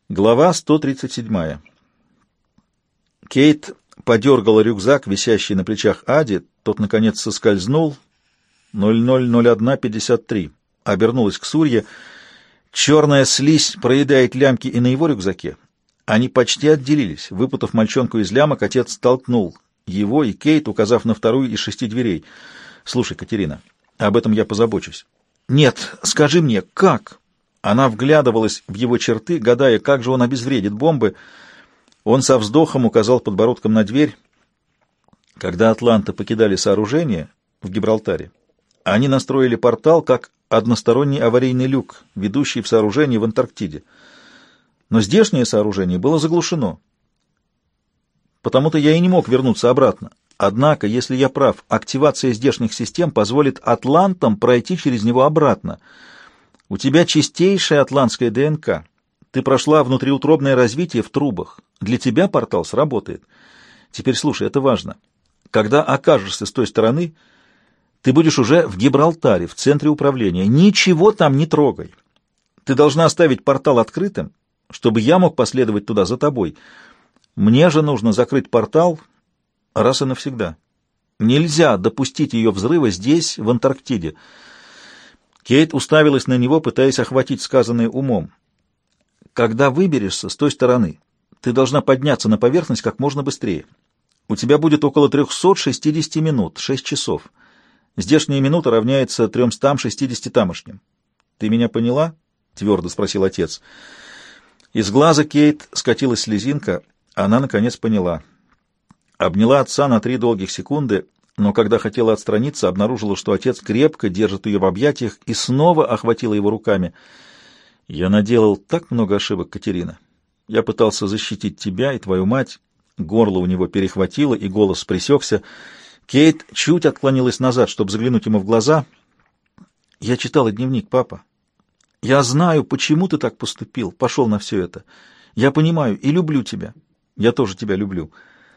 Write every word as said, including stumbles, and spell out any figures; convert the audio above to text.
Глава сто тридцать семь. Кейт подергала рюкзак, висящий на плечах Ади. Тот, наконец, соскользнул. ноль ноль ноль один пятьдесят три. Обернулась к Сурье. Черная слизь проедает лямки и на его рюкзаке. Они почти отделились. Выпутав мальчонку из лямок, отец столкнул его и Кейт, указав на вторую из шести дверей. «Слушай, Катерина, об этом я позабочусь». «Нет, скажи мне, как?» Она вглядывалась в его черты, гадая, как же он обезвредит бомбы. Он со вздохом указал подбородком на дверь. Когда атланты покидали сооружение в Гибралтаре, они настроили портал как односторонний аварийный люк, ведущий в сооружение в Антарктиде. Но здешнее сооружение было заглушено. Потому-то я и не мог вернуться обратно. Однако, если я прав, активация здешних систем позволит атлантам пройти через него обратно. У тебя чистейшая атлантская ДНК. Ты прошла внутриутробное развитие в трубах. Для тебя портал сработает. Теперь слушай, это важно. Когда окажешься с той стороны, ты будешь уже в Гибралтаре, в центре управления. Ничего там не трогай. Ты должна оставить портал открытым, чтобы я мог последовать туда за тобой. Мне же нужно закрыть портал раз и навсегда. Нельзя допустить ее взрыва здесь, в Антарктиде. Кейт уставилась на него, пытаясь охватить сказанное умом. Когда выберешься с той стороны, ты должна подняться на поверхность как можно быстрее. У тебя будет около трехсот шестидесяти минут, шесть часов. Здешняя минута равняется тремстам шестидесяти тамошним. Ты меня поняла? Твердо спросил отец. Из глаза Кейт скатилась слезинка. Она, наконец, поняла. Обняла отца на три долгих секунды, но когда хотела отстраниться, обнаружила, что отец крепко держит ее в объятиях и снова охватила его руками. «Я наделал так много ошибок, Катерина. Я пытался защитить тебя и твою мать». Горло у него перехватило, и голос пресекся. Кейт чуть отклонилась назад, чтобы заглянуть ему в глаза. «Я читала дневник, папа. Я знаю, почему ты так поступил, пошел на все это. Я понимаю и люблю тебя. Я тоже тебя люблю».